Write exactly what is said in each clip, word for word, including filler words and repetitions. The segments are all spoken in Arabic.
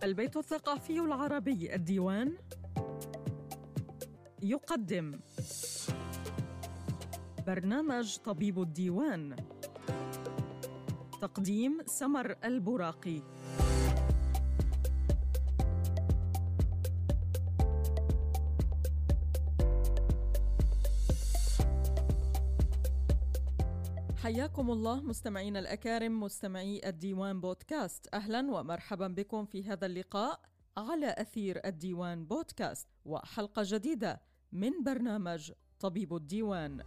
البيت الثقافي العربي الديوان يقدم برنامج طبيب الديوان. تقديم سمر البراقي. حياكم الله مستمعين الأكارم، مستمعي الديوان بودكاست. أهلا ومرحبا بكم في هذا اللقاء على أثير الديوان بودكاست وحلقة جديدة من برنامج طبيب الديوان.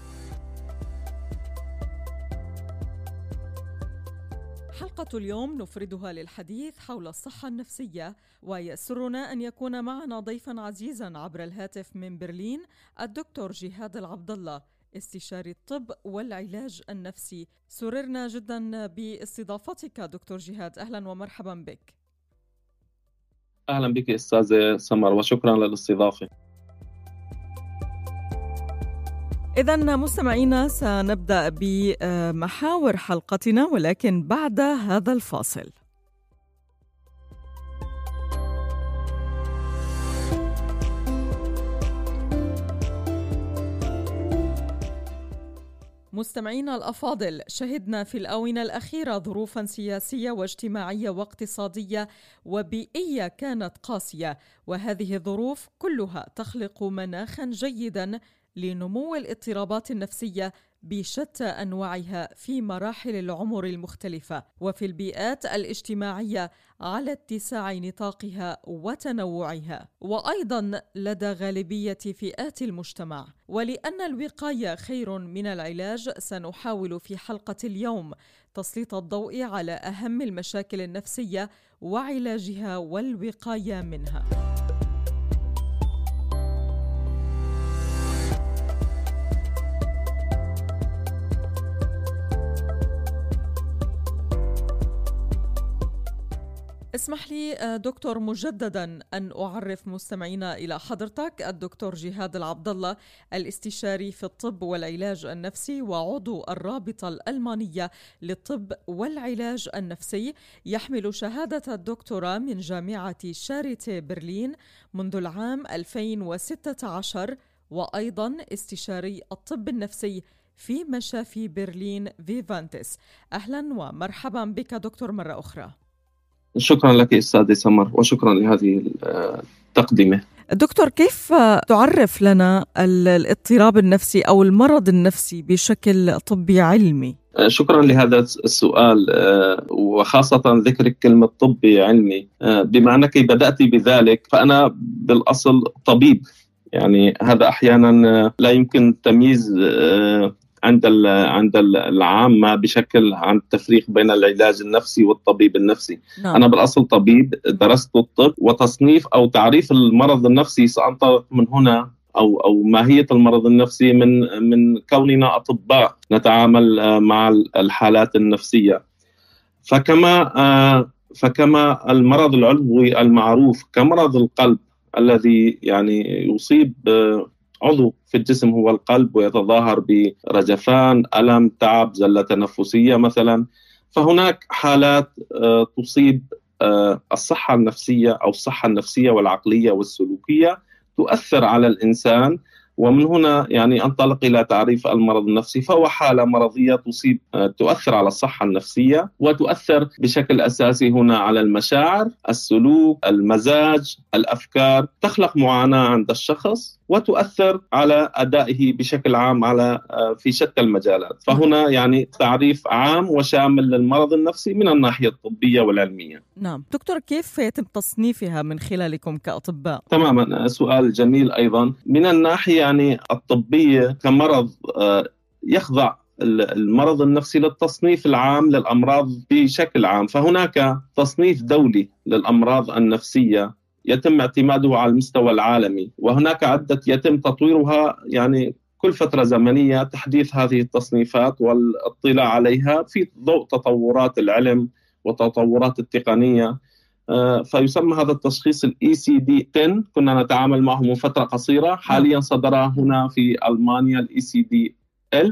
حلقة اليوم نفردها للحديث حول الصحة النفسية، ويسرنا أن يكون معنا ضيفا عزيزا عبر الهاتف من برلين الدكتور جهاد العبدالله، استشاري الطب والعلاج النفسي. سررنا جدا باستضافتك دكتور جهاد، أهلا ومرحبا بك. أهلا بك أستاذة سمر وشكرا للاستضافة. إذن مستمعينا سنبدأ بمحاور حلقتنا ولكن بعد هذا الفاصل. مستمعينا الأفاضل، شهدنا في الآونة الأخيرة ظروفا سياسية واجتماعية واقتصادية وبيئية كانت قاسية، وهذه الظروف كلها تخلق مناخا جيدا لنمو الاضطرابات النفسية بشتى أنواعها في مراحل العمر المختلفة وفي البيئات الاجتماعية على اتساع نطاقها وتنوعها، وأيضا لدى غالبية فئات المجتمع. ولأن الوقاية خير من العلاج، سنحاول في حلقة اليوم تسليط الضوء على أهم المشاكل النفسية وعلاجها والوقاية منها. اسمح لي دكتور مجددا أن أعرف مستمعينا إلى حضرتك. الدكتور جهاد العبدالله، الاستشاري في الطب والعلاج النفسي وعضو الرابطة الألمانية للطب والعلاج النفسي، يحمل شهادة الدكتوراه من جامعة شاريتي برلين منذ العام ألفين وستة عشر، وأيضا استشاري الطب النفسي في مشافي برلين فيفانتس. أهلا ومرحبا بك دكتور مرة أخرى. شكرا لك أستاذة سمر وشكرا لهذه التقدمة. دكتور، كيف تعرف لنا الاضطراب النفسي أو المرض النفسي بشكل طبي علمي؟ شكرا لهذا السؤال، وخاصة ذكرك كلمة طبي علمي. بما أنك بدأت بذلك، فأنا بالأصل طبيب، يعني هذا أحيانا لا يمكن تمييز عند عند العامة بشكل عن التفريق بين العلاج النفسي والطبيب النفسي. نعم. أنا بالأصل طبيب، درست الطب، وتصنيف أو تعريف المرض النفسي سأنطلق من هنا أو أو ماهية المرض النفسي من من كوننا أطباء نتعامل مع الحالات النفسية. فكما فكما المرض العضوي المعروف كمرض القلب الذي يعني يصيب عضو في الجسم هو القلب ويتظاهر برجفان، ألم، تعب، زلة تنفسية مثلا، فهناك حالات تصيب الصحة النفسية أو الصحة النفسية والعقلية والسلوكية تؤثر على الإنسان. ومن هنا يعني أنطلق إلى تعريف المرض النفسي، فهو حالة مرضية تصيب تؤثر على الصحة النفسية وتؤثر بشكل أساسي هنا على المشاعر، السلوك، المزاج، الأفكار، تخلق معاناة عند الشخص وتؤثر على أدائه بشكل عام على في شتى المجالات. فهنا يعني تعريف عام وشامل للمرض النفسي من الناحية الطبية والعلمية. نعم دكتور، كيف يتم تصنيفها من خلالكم كأطباء؟ تماما، سؤال جميل أيضا. من الناحية يعني الطبية كمرض يخضع المرض النفسي للتصنيف العام للأمراض بشكل عام، فهناك تصنيف دولي للأمراض النفسية يتم اعتماده على المستوى العالمي، وهناك عدة يتم تطويرها يعني كل فترة زمنية، تحديث هذه التصنيفات والاطلاع عليها في ضوء تطورات العلم وتطورات التقنية. فيسمى هذا التشخيص ال إي سي دي عشرة، كنا نتعامل معه من فترة قصيرة، حاليا صدر هنا في ألمانيا ال إي سي دي ألف،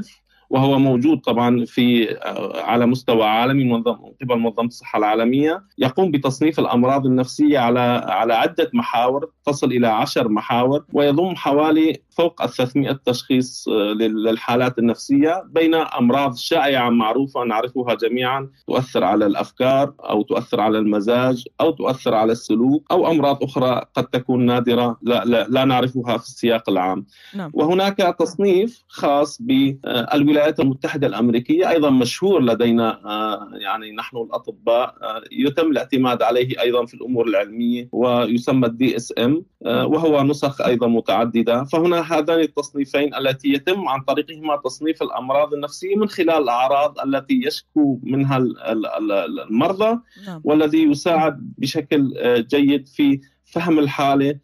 وهو موجود طبعا في على مستوى عالمي من قبل منظمة الصحة العالمية، يقوم بتصنيف الأمراض النفسية على على عدة محاور تصل إلى عشر محاور، ويضم حوالي فوق ثلاثمئة تشخيص للحالات النفسية، بين أمراض شائعة معروفة نعرفها جميعا تؤثر على الأفكار أو تؤثر على المزاج أو تؤثر على السلوك، أو أمراض أخرى قد تكون نادرة لا, لا, لا نعرفها في السياق العام. نعم. وهناك تصنيف خاص بالولايات المتحدة الأمريكية أيضا مشهور لدينا، يعني نحن الأطباء يتم الاعتماد عليه أيضا في الأمور العلمية، ويسمى الدي اس ام، وهو نسخ أيضا متعددة. فهنا هذان التصنيفين التي يتم عن طريقهما تصنيف الأمراض النفسية من خلال الأعراض التي يشكو منها المرضى، والذي يساعد بشكل جيد في فهم الحالة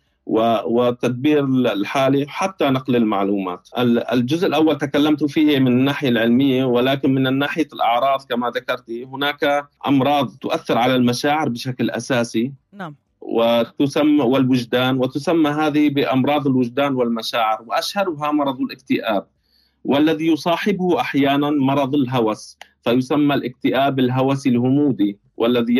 وتدبير الحالة حتى نقل المعلومات. الجزء الأول تكلمت فيه من الناحية العلمية، ولكن من الناحية الأعراض كما ذكرت هناك أمراض تؤثر على المشاعر بشكل أساسي. نعم. وتسمى والوجدان، وتسمى هذه بأمراض الوجدان والمشاعر، وأشهرها مرض الاكتئاب، والذي يصاحبه أحيانا مرض الهوس، فيسمى الاكتئاب الهوسي الهمودي، والذي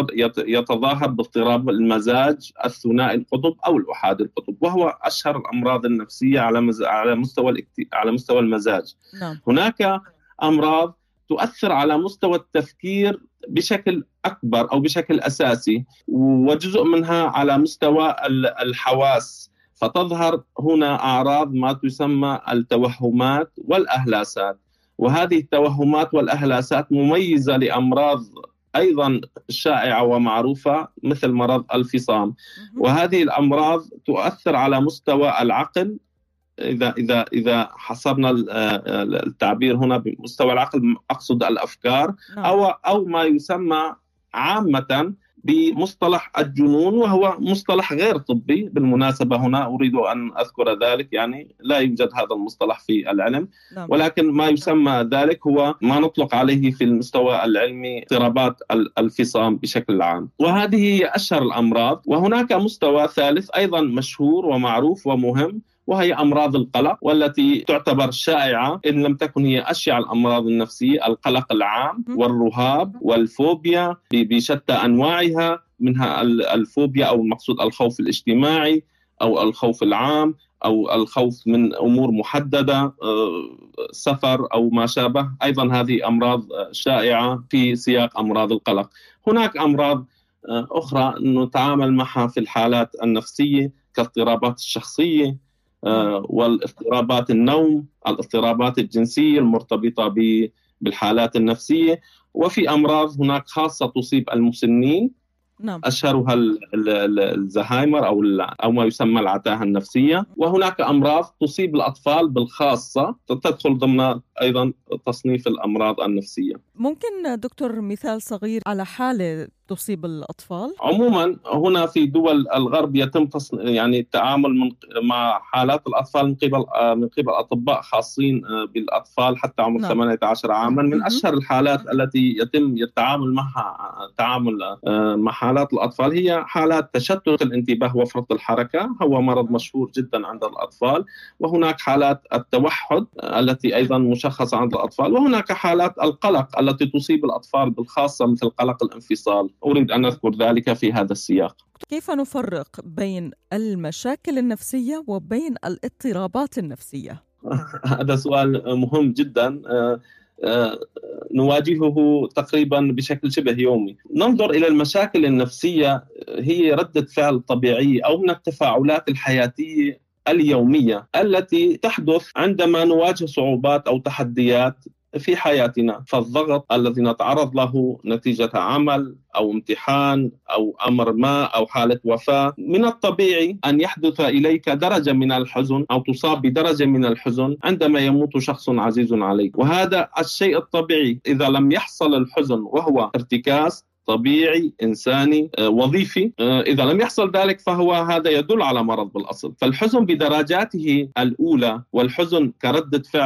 يتظاهر باضطراب المزاج الثنائي القطب أو الأحادي القطب، وهو أشهر الأمراض النفسية على على مستوى على مستوى المزاج. نعم. هناك أمراض تؤثر على مستوى التفكير بشكل أكبر أو بشكل أساسي، وجزء منها على مستوى الحواس، فتظهر هنا أعراض ما تسمى التوهمات والأهلاسات، وهذه التوهمات والأهلاسات مميزة لأمراض أيضا شائعة ومعروفة مثل مرض الفصام. وهذه الأمراض تؤثر على مستوى العقل، إذا إذا إذا حصرنا التعبير هنا بمستوى العقل أقصد الأفكار، أو أو ما يسمى عامة بمصطلح الجنون، وهو مصطلح غير طبي بالمناسبة. هنا أريد أن أذكر ذلك، يعني لا يوجد هذا المصطلح في العلم، ولكن ما يسمى ذلك هو ما نطلق عليه في المستوى العلمي اضطرابات الفصام بشكل عام، وهذه هي أشهر الأمراض. وهناك مستوى ثالث أيضا مشهور ومعروف ومهم، وهي أمراض القلق، والتي تعتبر شائعة إن لم تكن هي أشيع الأمراض النفسية، القلق العام والرهاب والفوبيا بشتى أنواعها، منها الفوبيا أو المقصود الخوف الاجتماعي أو الخوف العام أو الخوف من أمور محددة، سفر أو ما شابه. أيضا هذه أمراض شائعة في سياق أمراض القلق. هناك أمراض أخرى نتعامل معها في الحالات النفسية كاضطرابات الشخصية والاضطرابات النوم، الاضطرابات الجنسية المرتبطة بالحالات النفسية، وفي أمراض هناك خاصة تصيب المسنين. نعم. أشهرها الزهايمر أو أو ما يسمى العتاهة النفسية. وهناك أمراض تصيب الأطفال بالخاصة تدخل ضمن أيضا تصنيف الأمراض النفسية. ممكن دكتور مثال صغير على حالة تصيب الأطفال؟ عموما هنا في دول الغرب يتم يعني التعامل من مع حالات الأطفال من قبل من قبل أطباء خاصين بالأطفال حتى عمر نعم. ثمانية عشر عاما. من أشهر الحالات التي يتم التعامل معها التعامل مع حالات الأطفال هي حالات تشتت الانتباه وفرط الحركة، هو مرض مشهور جدا عند الأطفال. وهناك حالات التوحد التي أيضا مشخصة عند الأطفال. وهناك حالات القلق التي تصيب الأطفال بالخاصة مثل قلق الانفصال. أريد أن أذكر ذلك في هذا السياق. كيف نفرق بين المشاكل النفسية وبين الاضطرابات النفسية؟ هذا سؤال مهم جدا نواجهه تقريبا بشكل شبه يومي. ننظر إلى المشاكل النفسية هي ردة فعل طبيعية أو من التفاعلات الحياتية اليومية التي تحدث عندما نواجه صعوبات أو تحديات في حياتنا. فالضغط الذي نتعرض له نتيجة عمل أو امتحان أو أمر ما أو حالة وفاة، من الطبيعي أن يحدث إليك درجة من الحزن أو تصاب بدرجة من الحزن عندما يموت شخص عزيز عليك، وهذا الشيء الطبيعي. إذا لم يحصل الحزن وهو ارتكاز طبيعي إنساني وظيفي، إذا لم يحصل ذلك فهو هذا يدل على مرض بالأصل. فالحزن بدرجاته الأولى والحزن كردة فعل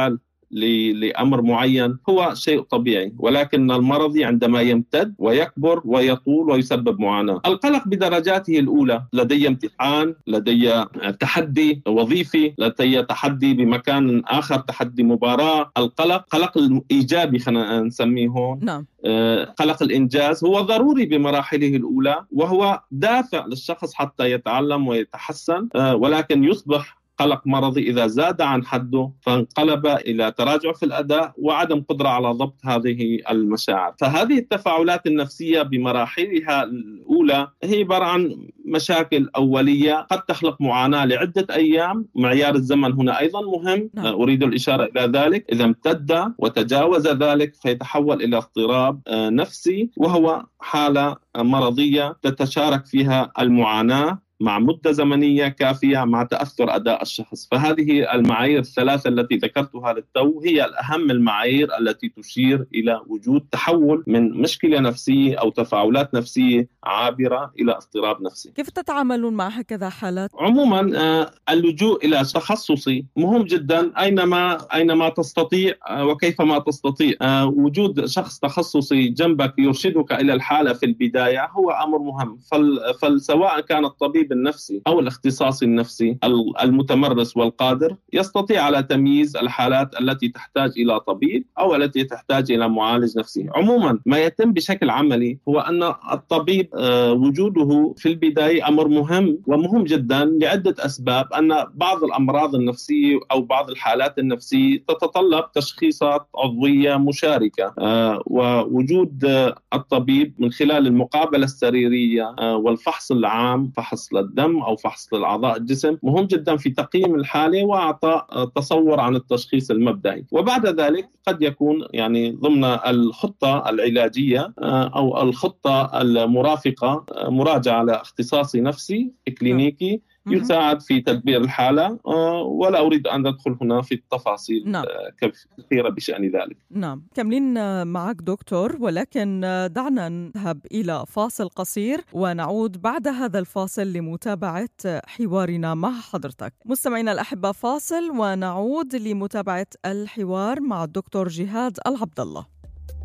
لأمر معين هو شيء طبيعي، ولكن المرضي عندما يمتد ويكبر ويطول ويسبب معاناة. القلق بدرجاته الأولى، لدي امتحان، لدي تحدي وظيفي، لدي تحدي بمكان آخر، تحدي مباراة. القلق قلق الإيجابي خلينا نسميه هون، نعم. قلق الإنجاز هو ضروري بمراحله الأولى، وهو دافع للشخص حتى يتعلم ويتحسن، ولكن يصبح قلق مرضي إذا زاد عن حده فانقلب إلى تراجع في الأداء وعدم قدرة على ضبط هذه المشاعر. فهذه التفاعلات النفسية بمراحلها الأولى هي عبارة عن مشاكل أولية قد تخلق معاناة لعدة أيام. معيار الزمن هنا أيضا مهم، نعم. أريد الإشارة إلى ذلك. إذا امتد وتجاوز ذلك فيتحول إلى اضطراب نفسي، وهو حالة مرضية تتشارك فيها المعاناة مع مدة زمنية كافية مع تأثر أداء الشخص. فهذه المعايير الثلاثة التي ذكرتها للتو هي الأهم المعايير التي تشير إلى وجود تحول من مشكلة نفسية أو تفاعلات نفسية عابرة إلى اضطراب نفسي. كيف تتعاملون مع هكذا حالات؟ عموما اللجوء إلى تخصصي مهم جدا أينما أينما تستطيع وكيفما تستطيع. وجود شخص تخصصي جنبك يرشدك إلى الحالة في البداية هو أمر مهم. فسواء كان الطبيب النفسي أو الاختصاصي النفسي المتمرس والقادر يستطيع على تمييز الحالات التي تحتاج إلى طبيب أو التي تحتاج إلى معالج نفسي. عموما ما يتم بشكل عملي هو أن الطبيب وجوده في البداية أمر مهم ومهم جدا لعدة أسباب. أن بعض الأمراض النفسية أو بعض الحالات النفسية تتطلب تشخيصات عضوية مشاركة، ووجود الطبيب من خلال المقابلة السريرية والفحص العام، فحص للدم أو فحص للأعضاء الجسم، مهم جدا في تقييم الحالة وإعطاء تصور عن التشخيص المبدئي. وبعد ذلك قد يكون يعني ضمن الخطة العلاجية أو الخطة المرافقة مراجعة على اختصاصي نفسي كلينيكي يساعد في تدبير الحالة، ولا أريد أن أدخل هنا في التفاصيل نعم. كثيرة بشأن ذلك. نعم، كملين معك دكتور، ولكن دعنا نذهب إلى فاصل قصير ونعود بعد هذا الفاصل لمتابعة حوارنا مع حضرتك. مستمعينا الأحبة، فاصل ونعود لمتابعة الحوار مع الدكتور جهاد العبد الله.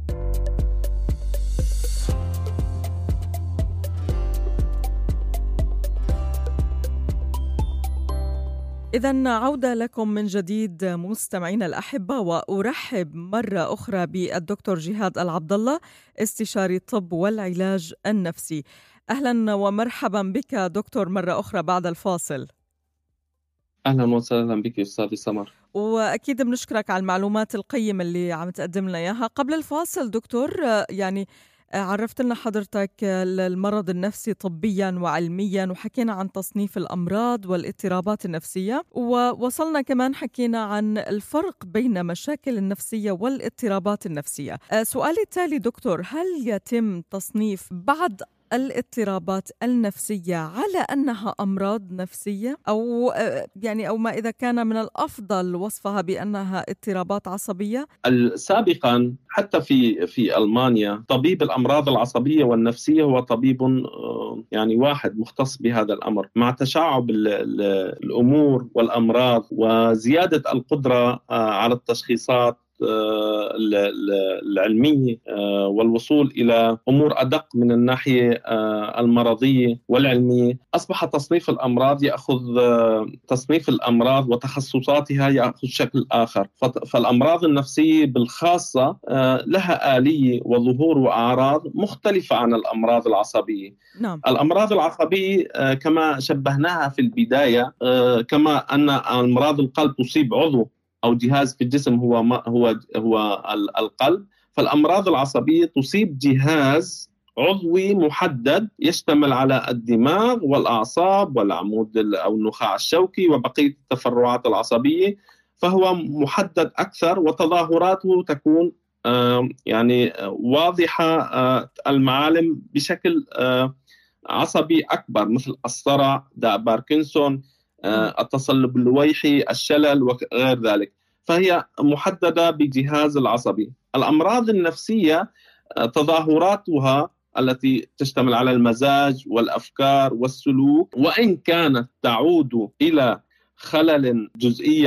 إذن عودة لكم من جديد مستمعينا الأحبة، وأرحب مرة أخرى بالدكتور جهاد العبد الله، استشاري الطب والعلاج النفسي. أهلا ومرحبا بك دكتور مرة أخرى بعد الفاصل. أهلا وسهلا بك أستاذ سمر، وأكيد بنشكرك على المعلومات القيمة اللي عم تقدم لنا إياها. قبل الفاصل دكتور، يعني عرفت لنا حضرتك المرض النفسي طبيا وعلميا، وحكينا عن تصنيف الأمراض والاضطرابات النفسية، ووصلنا كمان حكينا عن الفرق بين مشاكل النفسية والاضطرابات النفسية. سؤالي التالي دكتور، هل يتم تصنيف بعض الاضطرابات النفسية على أنها أمراض نفسية، أو يعني أو ما إذا كان من الأفضل وصفها بأنها اضطرابات عصبية؟ سابقا حتى في في ألمانيا طبيب الأمراض العصبية والنفسية هو طبيب يعني واحد مختص بهذا الأمر. مع تشعب الأمور والأمراض وزيادة القدرة على التشخيصات العلمية والوصول إلى أمور أدق من الناحية المرضية والعلمية، أصبح تصنيف الأمراض يأخذ تصنيف الأمراض وتخصصاتها يأخذ شكل آخر. فالأمراض النفسية بالخاصة لها آلية وظهور وأعراض مختلفة عن الأمراض العصبية. نعم. الأمراض العصبية كما شبهناها في البداية، كما أن أمراض القلب تصيب عضو أو جهاز في الجسم هو ما هو هو القلب، فالأمراض العصبية تصيب جهاز عضوي محدد يشتمل على الدماغ والأعصاب والعمود أو النخاع الشوكي وبقية التفرعات العصبية، فهو محدد أكثر وتظاهراته تكون يعني واضحة المعالم بشكل عصبي أكبر، مثل الصرع، داء باركنسون، التصلب اللويحي، الشلل وغير ذلك، فهي محددة بجهاز العصبي. الأمراض النفسية تظاهراتها التي تشتمل على المزاج والأفكار والسلوك، وإن كانت تعود إلى خلل جزئيا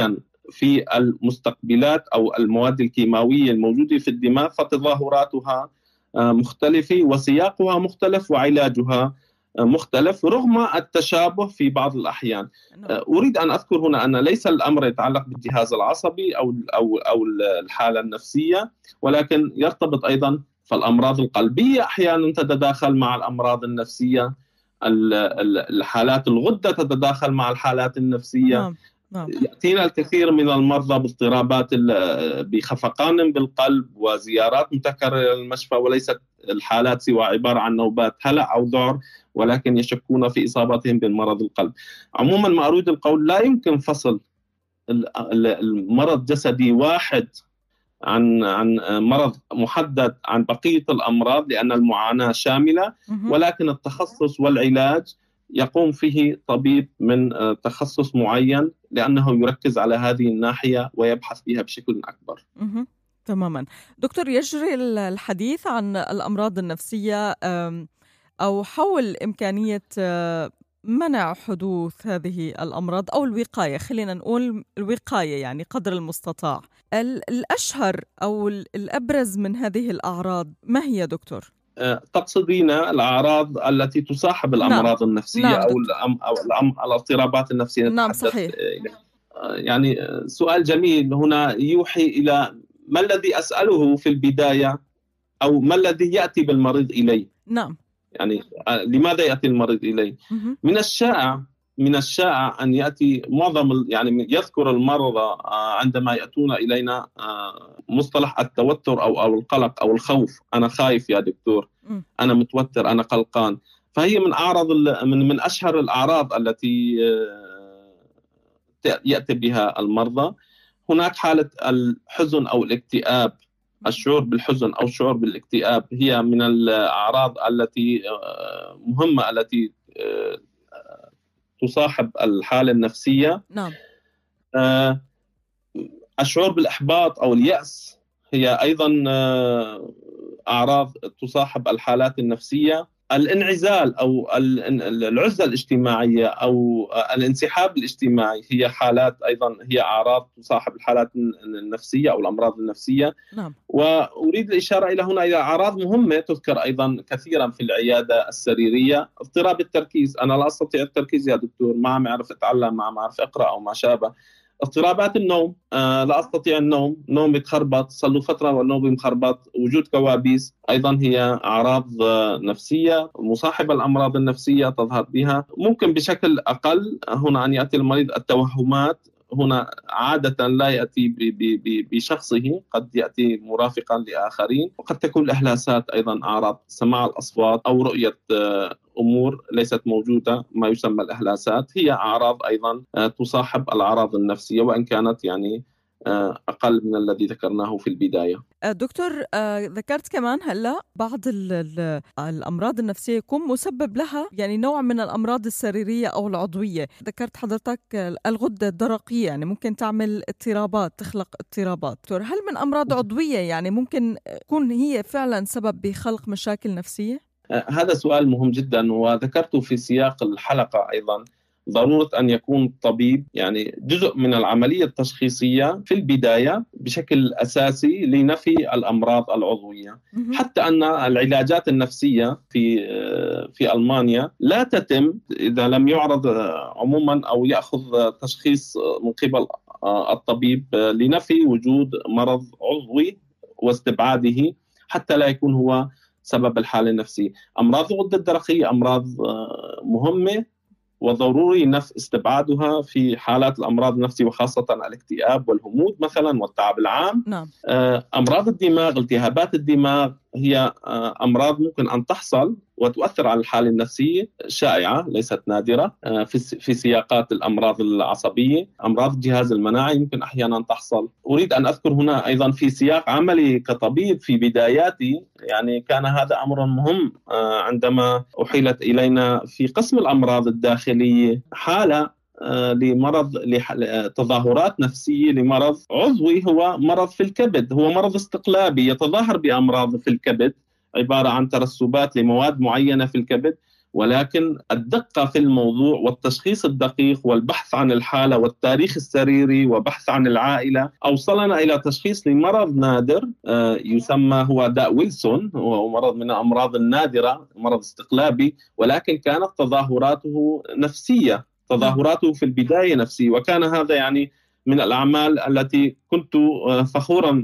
في المستقبلات أو المواد الكيماوية الموجودة في الدماغ، فتظاهراتها مختلفة وسياقها مختلف وعلاجها مختلف رغم التشابه في بعض الأحيان. أريد أن أذكر هنا أن ليس الأمر يتعلق بالجهاز العصبي أو أو أو الحالة النفسية، ولكن يرتبط أيضا. فالأمراض القلبية أحيانا تتداخل مع الأمراض النفسية، الحالات الغدة تتداخل مع الحالات النفسية. نعم. نعم. يأتينا الكثير من المرضى باضطرابات بخفقان بالقلب وزيارات متكررة للمشفى، وليست الحالات سوى عبارة عن نوبات هلع أو ذعر، ولكن يشكون في إصابتهم بالمرض القلب. عموما ما أريد القول لا يمكن فصل المرض جسدي واحد عن عن مرض محدد عن بقية الأمراض، لأن المعاناة شاملة، ولكن التخصص والعلاج يقوم فيه طبيب من تخصص معين، لأنه يركز على هذه الناحية ويبحث فيها بشكل أكبر. تماما. دكتور، يجري الحديث عن الأمراض النفسية أو حول إمكانية منع حدوث هذه الأمراض أو الوقاية، خلينا نقول الوقاية يعني قدر المستطاع. الأشهر أو الأبرز من هذه الأعراض ما هي دكتور؟ تقصدين الأعراض التي تصاحب الأمراض نعم. النفسية نعم أو, الأم أو الأم الاضطرابات النفسية. نعم صحيح. يعني سؤال جميل هنا يوحي إلى ما الذي أسأله في البداية، أو ما الذي يأتي بالمريض إلي. نعم. يعني لماذا يأتي المريض إلي؟ من الشائع من الشائع أن يأتي معظم يعني يذكر المرضى عندما يأتون إلينا مصطلح التوتر أو أو القلق أو الخوف. أنا خايف يا دكتور، أنا متوتر، أنا قلقان. فهي من أعراض من من أشهر الأعراض التي يأتي بها المرضى. هناك حالة الحزن أو الاكتئاب، الشعور بالحزن أو الشعور بالاكتئاب هي من الأعراض التي مهمة التي تصاحب الحالة النفسية. نعم. الشعور بالإحباط أو اليأس هي أيضا أعراض تصاحب الحالات النفسية. الانعزال أو العزلة الاجتماعية أو الانسحاب الاجتماعي هي حالات أيضا هي أعراض تصاحب الحالات النفسية أو الأمراض النفسية. نعم. وأريد الإشارة إلى هنا إلى أعراض مهمة تذكر أيضا كثيرا في العيادة السريرية. اضطراب التركيز، أنا لا أستطيع التركيز يا دكتور، ما عم أعرف أتعلم، ما عم أعرف أقرأ أو ما شابه. اضطرابات النوم، آه لا أستطيع النوم، نوم يتخربط، صار له فترة والنوم مخربط. وجود كوابيس أيضا هي أعراض آه نفسية مصاحبة الأمراض النفسية تظهر بها. ممكن بشكل أقل هنا أن يأتي المريض التوهمات، هنا عادة لا يأتي بشخصه، قد يأتي مرافقا لآخرين. وقد تكون الإحلاسات أيضا أعراض، سماع الأصوات أو رؤية أمور ليست موجودة، ما يسمى الإحلاسات، هي أعراض أيضا تصاحب الأعراض النفسية، وإن كانت يعني أقل من الذي ذكرناه في البداية. دكتور، ذكرت كمان هلأ بعض الأمراض النفسية يكون مسبب لها يعني نوع من الأمراض السريرية أو العضوية. ذكرت حضرتك الغدة الدرقية يعني ممكن تعمل اضطرابات، تخلق اضطرابات. دكتور، هل من أمراض عضوية يعني ممكن تكون هي فعلا سبب بخلق مشاكل نفسية؟ هذا سؤال مهم جدا، وذكرته في سياق الحلقة أيضا ضرورة أن يكون الطبيب يعني جزء من العملية التشخيصية في البداية بشكل أساسي لنفي الأمراض العضوية. حتى أن العلاجات النفسية في في ألمانيا لا تتم إذا لم يعرض عموما أو يأخذ تشخيص من قبل الطبيب لنفي وجود مرض عضوي واستبعاده، حتى لا يكون هو سبب الحالة النفسية. أمراض الغدة الدرقية أمراض مهمة وضروري نفي استبعادها في حالات الأمراض النفسية، وخاصة الاكتئاب والهموم مثلا والتعب العام. نعم. أمراض الدماغ، التهابات الدماغ هي أمراض ممكن أن تحصل وتؤثر على الحالة النفسية، شائعة ليست نادرة في سياقات الأمراض العصبية. أمراض الجهاز المناعي يمكن أحيانا تحصل. أريد أن أذكر هنا أيضا في سياق عملي كطبيب في بداياتي، يعني كان هذا أمر مهم عندما أحيلت إلينا في قسم الأمراض الداخلية حالة لمرض لتظاهرات نفسية لمرض عضوي هو مرض في الكبد، هو مرض استقلابي يتظاهر بأمراض في الكبد، عبارة عن ترسبات لمواد معينة في الكبد، ولكن الدقة في الموضوع والتشخيص الدقيق والبحث عن الحالة والتاريخ السريري وبحث عن العائلة أوصلنا إلى تشخيص لمرض نادر يسمى هو داء ويلسون، وهو مرض من الأمراض النادرة، مرض استقلابي، ولكن كانت تظاهراته نفسية، تظاهراته في البداية نفسية. وكان هذا يعني من الأعمال التي كنت فخورا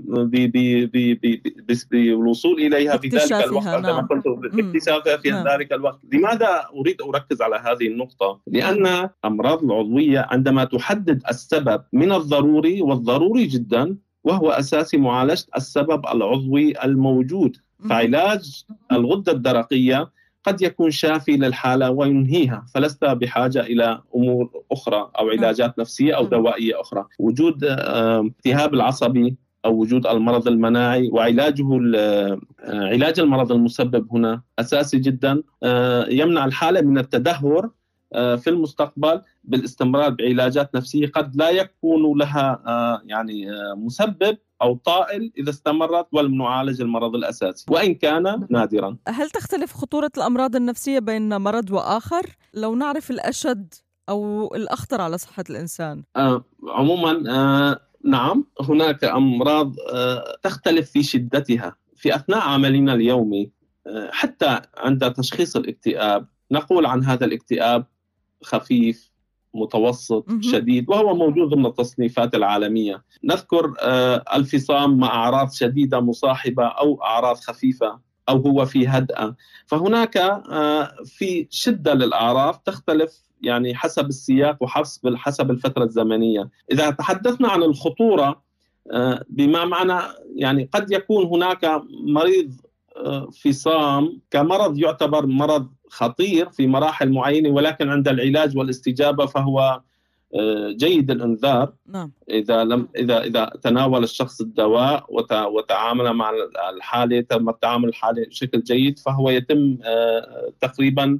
بالوصول إليها في ذلك الوقت عندما نعم. كنت باكتشافها في نعم. ذلك الوقت. لماذا أريد أركز على هذه النقطة؟ لأن الأمراض العضوية عندما تحدد السبب من الضروري والضروري جدا وهو أساسي معالجة السبب العضوي الموجود، فعلاج الغدة الدرقية قد يكون شافي للحالة وينهيها، فلست بحاجة إلى أمور أخرى أو علاجات نفسية أو دوائية أخرى. وجود التهاب العصبي أو وجود المرض المناعي وعلاجه علاج المرض المسبب هنا أساسي جدا، يمنع الحالة من التدهور في المستقبل بالاستمرار بعلاجات نفسية قد لا يكون لها يعني مسبب أو طائل إذا استمرت، ولم نعالج المرض الأساسي وإن كان نادرا. هل تختلف خطورة الأمراض النفسية بين مرض وآخر؟ لو نعرف الأشد أو الأخطر على صحة الإنسان. آه عموما آه نعم، هناك أمراض آه تختلف في شدتها. في أثناء عملنا اليومي آه حتى عند تشخيص الاكتئاب نقول عن هذا الاكتئاب خفيف، متوسط، شديد، وهو موجود ضمن التصنيفات العالمية. نذكر آه الفصام مع أعراض شديدة مصاحبة أو أعراض خفيفة أو هو في هدأة. فهناك آه في شدة للأعراض تختلف يعني حسب السياق وحسب حسب الفترة الزمنية. إذا تحدثنا عن الخطورة آه بما معنى يعني قد يكون هناك مريض آه فصام كمرض يعتبر مرض خطير في مراحل معينة، ولكن عند العلاج والاستجابة فهو جيد الإنذار. نعم. إذا لم إذا إذا تناول الشخص الدواء وتعامل مع الحالة، تم التعامل الحالة بشكل جيد، فهو يتم تقريبا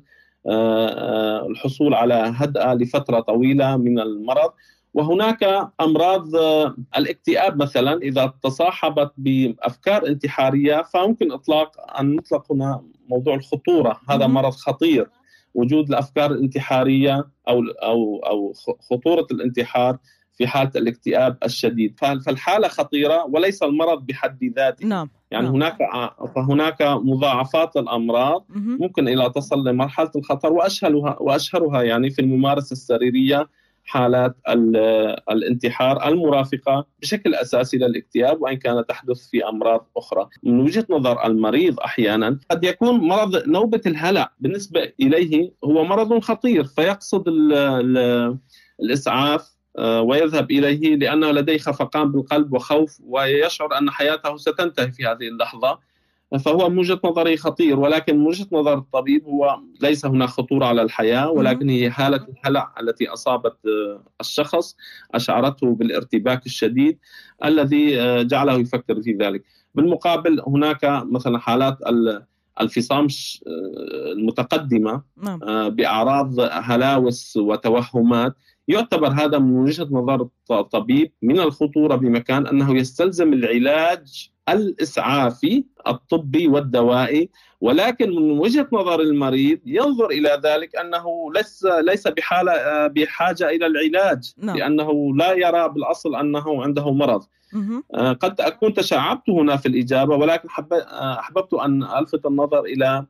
الحصول على هدأة لفترة طويلة من المرض. وهناك أمراض الاكتئاب مثلا إذا تصاحبت بأفكار انتحارية فممكن إطلاق أن نطلق هنا موضوع الخطورة. هذا مرض خطير، وجود الأفكار الانتحارية أو أو أو خطورة الانتحار في حالة الاكتئاب الشديد. فالحالة خطيرة وليس المرض بحد ذاته. نعم. يعني نعم. هناك فهناك مضاعفات الأمراض ممكن إلى تصل لمرحلة الخطر، وأشهرها وأشهرها يعني في الممارسة السريرية حالات الانتحار المرافقة بشكل أساسي للاكتئاب، وإن كانت تحدث في أمراض أخرى. من وجهة نظر المريض أحيانا قد يكون مرض نوبة الهلع بالنسبة إليه هو مرض خطير، فيقصد ال ال الإسعاف ويذهب إليه لأنه لديه خفقان بالقلب وخوف، ويشعر أن حياته ستنتهي في هذه اللحظة. فهو من وجهة نظري خطير، ولكن من وجهة نظر الطبيب هو ليس هناك خطورة على الحياة، ولكن هي حالة الهلع التي أصابت الشخص أشعرته بالارتباك الشديد الذي جعله يفكر في ذلك. بالمقابل هناك مثلا حالات الفصام المتقدمة بأعراض هلاوس وتوهمات، يعتبر هذا من وجهة نظر الطبيب من الخطورة بمكان أنه يستلزم العلاج الإسعافي الطبي والدوائي، ولكن من وجهة نظر المريض ينظر إلى ذلك أنه ليس ليس بحالة بحاجة إلى العلاج، نعم. لأنه لا يرى بالأصل أنه عنده مرض. قد أكون تشعبت هنا في الإجابة، ولكن أحببت أن ألفت النظر إلى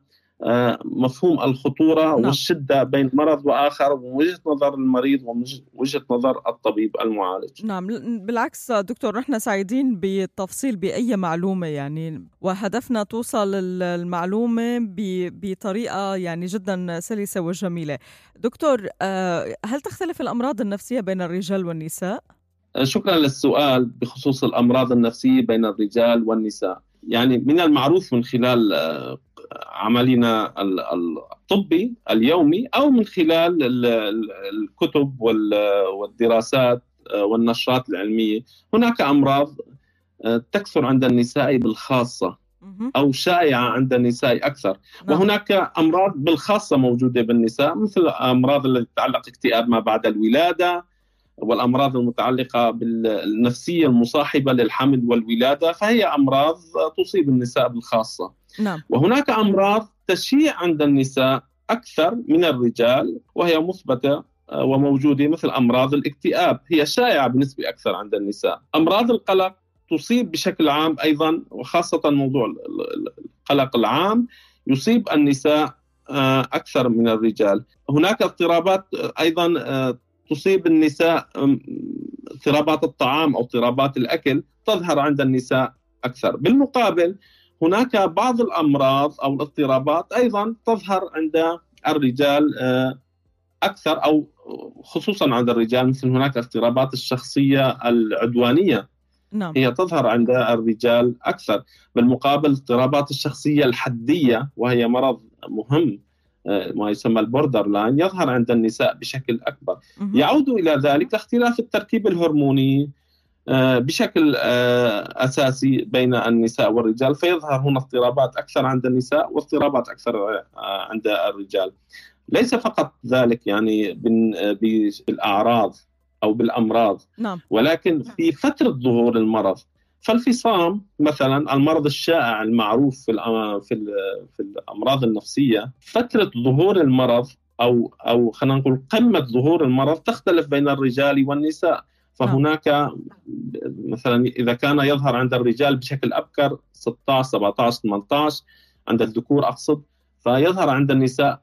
مفهوم الخطورة نعم. والشدة بين مرض وآخر من وجهة نظر المريض ووجهة نظر الطبيب المعالج. نعم، بالعكس دكتور، نحن سعيدين بالتفصيل بأي معلومة يعني، وهدفنا توصل المعلومة بطريقة يعني جدا سلسة وجميلة. دكتور، هل تختلف الأمراض النفسية بين الرجال والنساء؟ شكرا للسؤال بخصوص الأمراض النفسية بين الرجال والنساء. يعني من المعروف من خلال عملنا الطبي اليومي أو من خلال الكتب والدراسات والنشرات العلمية، هناك أمراض تكثر عند النساء بالخاصة أو شائعة عند النساء أكثر، وهناك أمراض بالخاصة موجودة بالنساء مثل أمراض التي تتعلق اكتئاب ما بعد الولادة، والأمراض المتعلقة بالنفسية المصاحبة للحمل والولادة، فهي أمراض تصيب النساء بالخاصة. نعم. وهناك أمراض تشيع عند النساء أكثر من الرجال، وهي مثبتة وموجودة، مثل أمراض الاكتئاب هي شائعة بنسبة أكثر عند النساء. أمراض القلق تصيب بشكل عام أيضا، وخاصة موضوع القلق العام يصيب النساء أكثر من الرجال. هناك اضطرابات أيضا تصيب النساء، اضطرابات الطعام أو اضطرابات الأكل تظهر عند النساء أكثر. بالمقابل هناك بعض الأمراض أو الاضطرابات أيضا تظهر عند الرجال أكثر، أو خصوصا عند الرجال، مثل هناك اضطرابات الشخصية العدوانية. نعم. هي تظهر عند الرجال أكثر. بالمقابل اضطرابات الشخصية الحدية، وهي مرض مهم ما يسمى البوردر لاين، يظهر عند النساء بشكل أكبر. م- يعود إلى ذلك اختلاف التركيب الهرموني بشكل أساسي بين النساء والرجال، فيظهر هنا اضطرابات أكثر عند النساء واضطرابات أكثر عند الرجال. ليس فقط ذلك يعني بالأعراض أو بالأمراض، نعم. ولكن في فترة ظهور المرض. فالفصام مثلا، المرض الشائع المعروف في في الأمراض النفسية، فترة ظهور المرض أو أو خلينا نقول قمة ظهور المرض تختلف بين الرجال والنساء. فهناك مثلا إذا كان يظهر عند الرجال بشكل أبكر ستة عشر سبعة عشر ثمانية عشر، عند الذكور أقصد، فيظهر عند النساء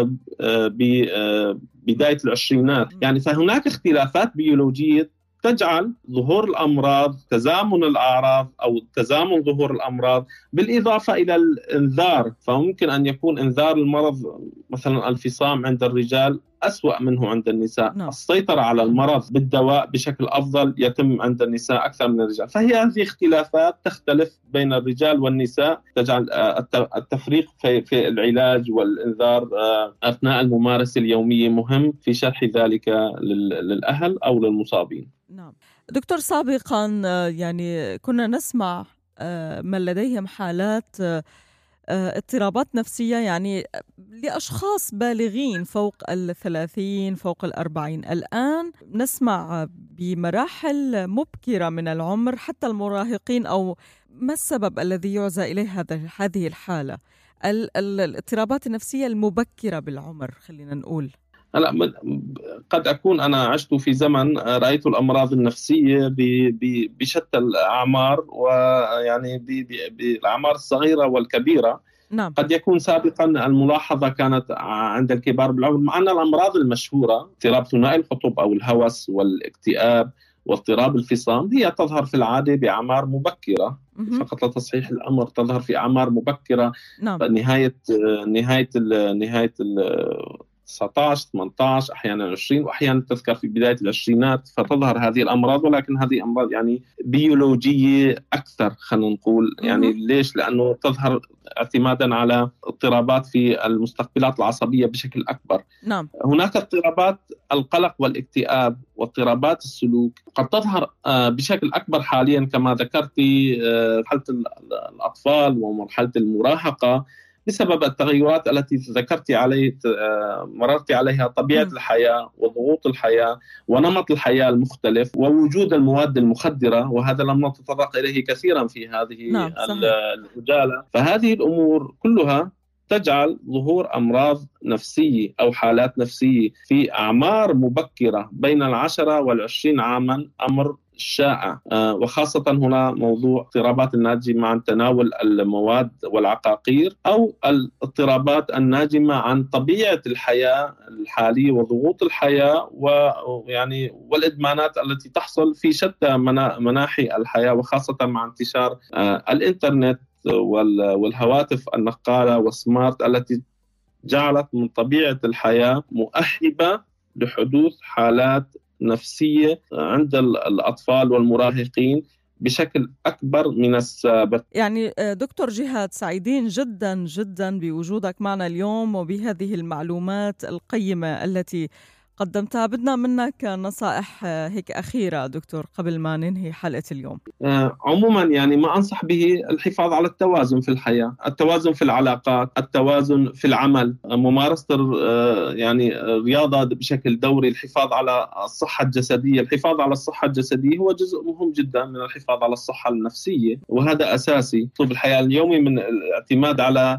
ببداية العشرينات. يعني فهناك اختلافات بيولوجية تجعل ظهور الأمراض، تزامن الأعراض أو تزامن ظهور الأمراض، بالإضافة إلى الإنذار. فممكن أن يكون إنذار المرض مثلا الفصام عند الرجال أسوأ منه عند النساء. نعم. السيطرة على المرض بالدواء بشكل أفضل يتم عند النساء أكثر من الرجال. فهي هذه اختلافات تختلف بين الرجال والنساء، تجعل التفريق في العلاج والإنذار أثناء الممارسة اليومية مهم في شرح ذلك للأهل أو للمصابين. نعم دكتور، سابقا يعني كنا نسمع من لديهم حالات اضطرابات نفسية يعني لأشخاص بالغين فوق الثلاثين فوق الأربعين. الآن نسمع بمراحل مبكرة من العمر حتى المراهقين. أو ما السبب الذي يعزى إليه هذا هذه الحالة الاضطرابات النفسية المبكرة بالعمر؟ خلينا نقول هلا قد أكون أنا عشت في زمن رأيت الأمراض النفسية بشتى الأعمار، ويعني بالأعمار الصغيرة والكبيرة. نعم. قد يكون سابقا الملاحظة كانت عند الكبار بالعمر، مع أن الأمراض المشهورة اضطراب ثنائي القطب أو الهوس والاكتئاب واضطراب الفصام هي تظهر في العادة بأعمار مبكرة. م- فقط لتصحيح الأمر تظهر في أعمار مبكرة. نعم. نهاية نهاية ال نهاية ال تسعة عشر ثمانية عشر أحيانا عشرين، وأحيانا تذكر في بداية العشرينات فتظهر هذه الأمراض. ولكن هذه أمراض يعني بيولوجية أكثر، خلينا نقول يعني م- ليش؟ لأنه تظهر اعتمادا على اضطرابات في المستقبلات العصبية بشكل أكبر. نعم. هناك اضطرابات القلق والاكتئاب واضطرابات السلوك قد تظهر بشكل أكبر حاليا كما ذكرتي، مرحلة الأطفال ومرحلة المراهقة، بسبب التغيرات التي ذكرت عليه مررت عليها، طبيعة م. الحياة وضغوط الحياة ونمط الحياة المختلف ووجود المواد المخدرة، وهذا لم نتطرق إليه كثيرا في هذه نعم. المجالة. فهذه الأمور كلها تجعل ظهور أمراض نفسية أو حالات نفسية في أعمار مبكرة بين العشرة والعشرين عاما أمر شائع، وخاصة هنا موضوع اضطرابات الناجمة عن تناول المواد والعقاقير أو الاضطرابات الناجمة عن طبيعة الحياة الحالية وضغوط الحياة ويعني والإدمانات التي تحصل في شتى مناحي الحياة، وخاصة مع انتشار الإنترنت والهواتف النقالة والسمارت التي جعلت من طبيعة الحياة مؤهبة لحدوث حالات نفسية عند الأطفال والمراهقين بشكل أكبر من السابق. يعني دكتور جهاد، سعيدين جدا جدا بوجودك معنا اليوم وبهذه المعلومات القيمة التي قدمتها. بدنا منك نصائح هيك أخيرة دكتور قبل ما ننهي حلقة اليوم. آه عموما يعني ما أنصح به الحفاظ على التوازن في الحياة، التوازن في العلاقات، التوازن في العمل، ممارسة آه يعني الرياضة بشكل دوري، الحفاظ على الصحة الجسدية. الحفاظ على الصحة الجسدية هو جزء مهم جدا من الحفاظ على الصحة النفسية، وهذا أساسي. طول الحياة اليومي من الاعتماد على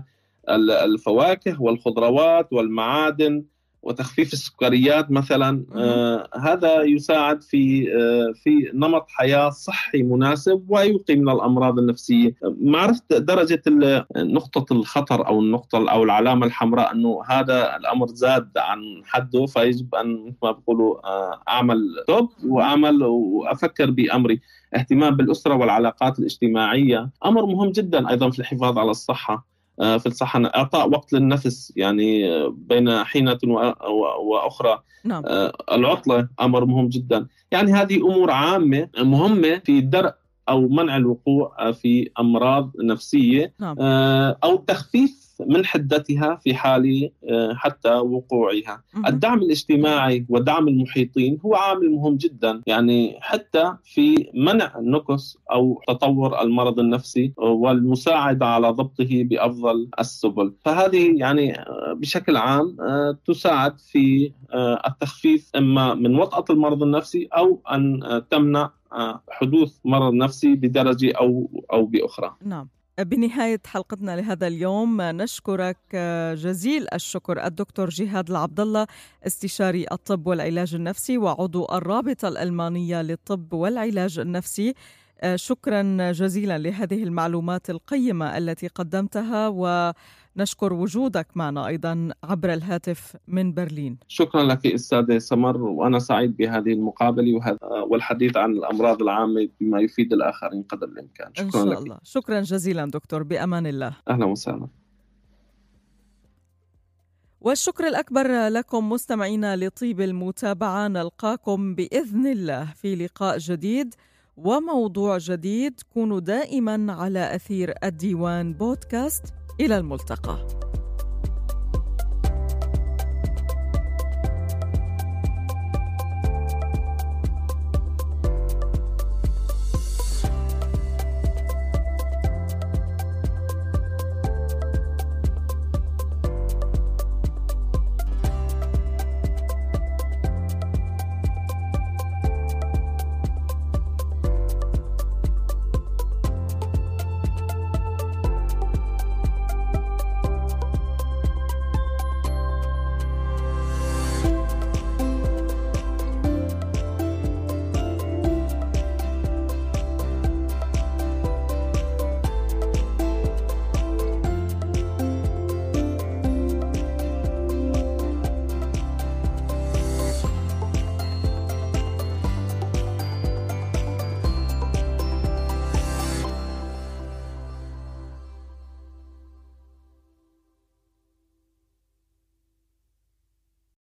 الفواكه والخضروات والمعادن وتخفيف السكريات مثلا. آه هذا يساعد في آه في نمط حياة صحي مناسب ويوقي من الأمراض النفسية. معرفة درجة نقطة الخطر أو النقطة أو العلامة الحمراء أنه هذا الأمر زاد عن حده، فيجب أن ما بقولوا آه أعمل توب وأعمل وأفكر بأمري. اهتمام بالأسرة والعلاقات الاجتماعية أمر مهم جدا أيضا في الحفاظ على الصحة. في الصحة إعطاء وقت للنفس يعني بين حينة وأخرى. نعم. العطلة أمر مهم جدا. يعني هذه أمور عامة مهمة في درء أو منع الوقوع في أمراض نفسية. نعم. أو تخفيف من حدتها في حال حتى وقوعها. م- الدعم الاجتماعي ودعم المحيطين هو عامل مهم جدا، يعني حتى في منع النقص أو تطور المرض النفسي والمساعدة على ضبطه بأفضل السبل. فهذه يعني بشكل عام تساعد في التخفيف إما من وطأة المرض النفسي أو أن تمنع حدوث مرض نفسي بدرجة أو أو بأخرى. نعم. بنهاية حلقتنا لهذا اليوم نشكرك جزيل الشكر الدكتور جهاد العبدالله، استشاري الطب والعلاج النفسي وعضو الرابطة الألمانية للطب والعلاج النفسي. شكرا جزيلا لهذه المعلومات القيمة التي قدمتها، ونشكر وجودك معنا أيضا عبر الهاتف من برلين. شكرا لك أستاذة سمر، وأنا سعيد بهذه المقابلة والحديث عن الأمراض العامة بما يفيد الآخرين قدر الإمكان. شكرا إن شاء لك. الله. شكرا جزيلا دكتور، بأمان الله. أهلا وسهلا. والشكر الأكبر لكم مستمعينا لطيب المتابعة. نلقاكم بإذن الله في لقاء جديد وموضوع جديد. كونوا دائما على أثير الديوان بودكاست. إلى الملتقى.